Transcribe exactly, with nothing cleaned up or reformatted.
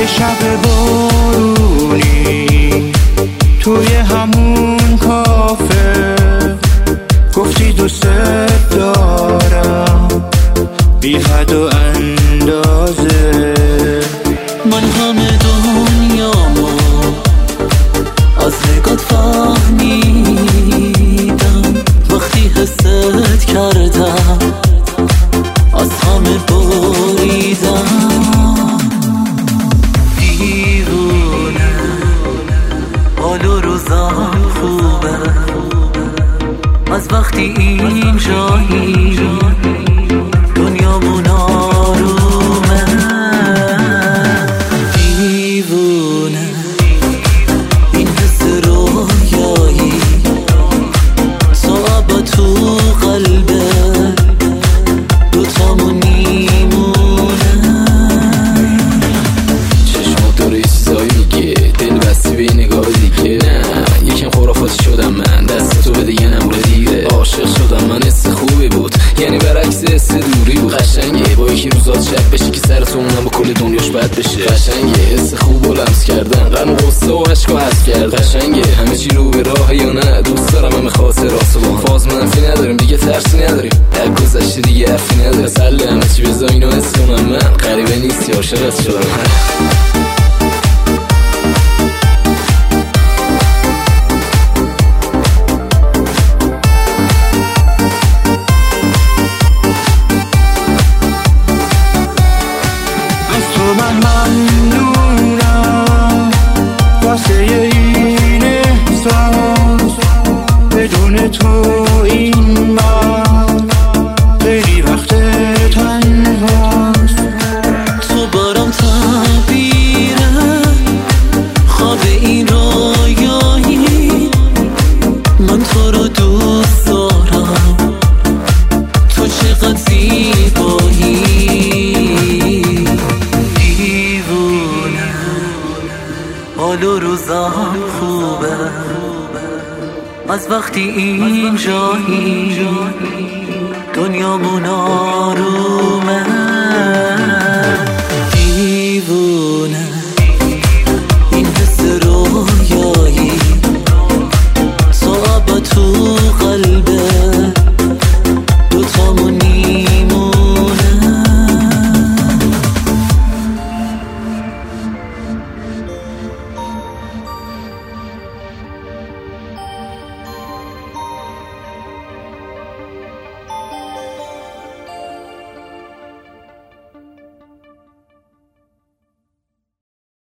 یه شب بارونی توی همون کافه گفتی دوست دارم بی حد و اندازه. من همه دنیامو از نگات فهمیدم، وقتی حست کردم از همه بریدم. دیوونه حال و روزم خوبه از وقتی اینجایی دنیامون آرومه. دیوونه این حس رویایی صعب تو قلبه دوتامون میمونه. چشمات داره یه چیزایی میگه، دل بستی به این نگاه دیگه. نه یکم خرافاتی شدم من، دست تو بده یه نمره دیگه. عاشق شدم من، حس خوبی بود، یعنی برعکس حس دوری بود. قشنگه با یکی روزات شب بشه که سرت اونم با کل دنیاش بد بشه. قشنگه حس خوب و لمس کردن، غم و غصه و عشق و حس کردن. قشنگه همه چی رو به راه یا نه، دوست دارم همه خاطرات با هم. فاز منفی نداریم دیگه، ترسی نداریم، در گذشته دیگه حرفی نداره. سله همه چی بذار اینو حس کنم من، غریبه نیستی عاشقت شدم من. من ممنونم واسه این احساس، بدون تو این من خیلی وقت تنهاست. تو برام تعبیره خواب این رویایی، من تو رو دوست دارم، تو چقدر زیبایی. حال و روزم خوبه از وقتی اینجایی دنیامون آرومه.